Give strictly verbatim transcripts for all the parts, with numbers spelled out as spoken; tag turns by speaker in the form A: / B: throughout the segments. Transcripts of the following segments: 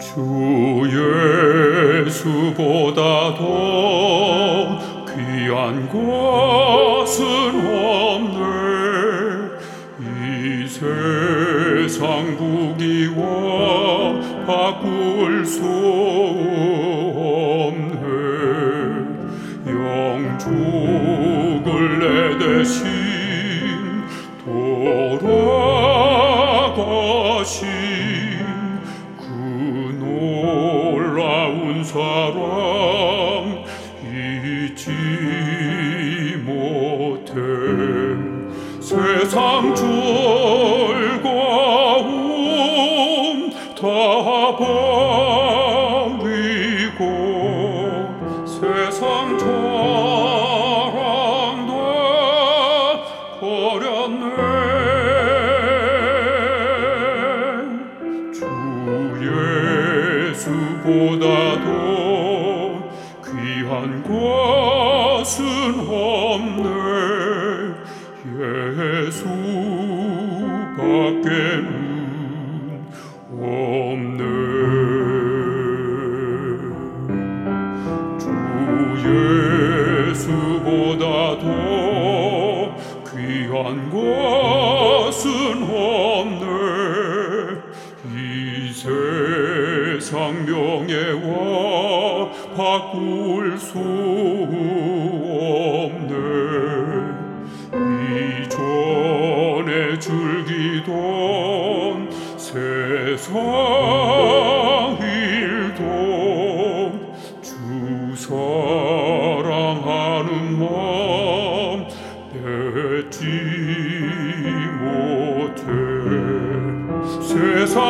A: 주 예수보다 더 귀한 것은 없네. 이 세상 부귀와 바꿀 수 없네. 영죽을 내 대신 돌아가신 그 놀라운 사랑 잊지 못해. 세상 즐거움 다 버리고 세상 자랑 다 버렸네. 주 예수보다도 귀한 것은 없네. 예수밖에는 없네. 주 예수보다도 귀한 것은 없네. 이 세상 명예와 바꿀 수 없네. 이전에 즐기던 세상 일도 주 사랑하는 마음 뺏지 못해. 세상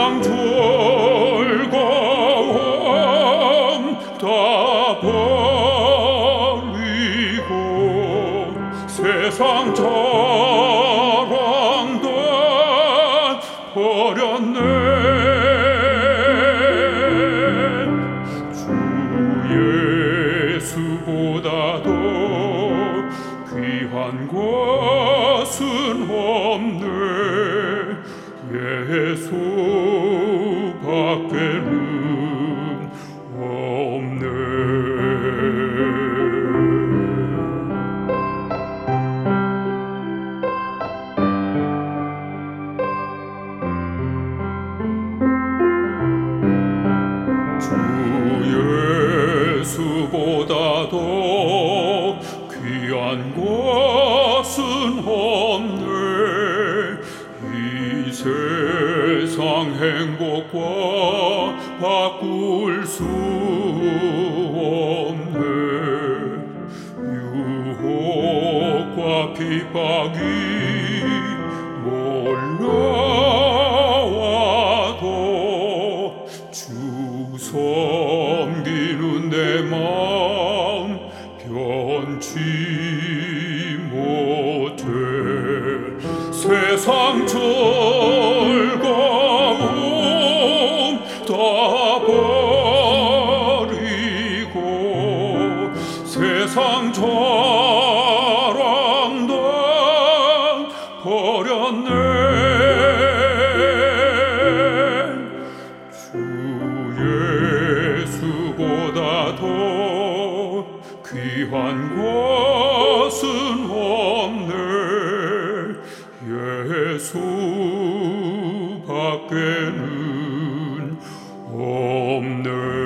A: 즐거움 다 버리고 세상 자랑 다 버렸네. 주 예수보다도 귀한 것은 없네. 예수밖에는 없네. 주 예수보다도 귀한 것은 없네. 이 세상 행복과 바꿀 수 없네. 유혹과 핍박이 몰려와도 주 섬기는 내 마음 변치 못해. 세상 즐거움 다 버리고 세상 자랑 다 버렸네. 주 예수보다도 귀한 것은 없네. 예수밖에는 없네.